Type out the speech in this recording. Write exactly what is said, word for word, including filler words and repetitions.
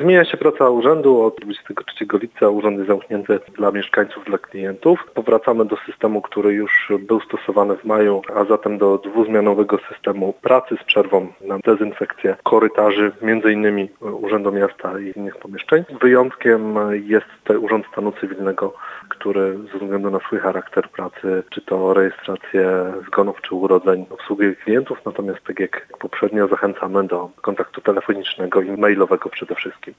Zmienia się praca urzędu. Od dwudziestego trzeciego lipca urząd jest zamknięty dla mieszkańców, dla klientów. Powracamy do systemu, który już był stosowany w maju, a zatem do dwuzmianowego systemu pracy z przerwą na dezynfekcję korytarzy, między innymi Urzędu Miasta i innych pomieszczeń. Wyjątkiem jest tutaj Urząd Stanu Cywilnego, który ze względu na swój charakter pracy, czy to rejestrację zgonów, czy urodzeń, obsługuje klientów, natomiast tak jak poprzednio zachęcamy do kontaktu telefonicznego i mailowego przede wszystkim.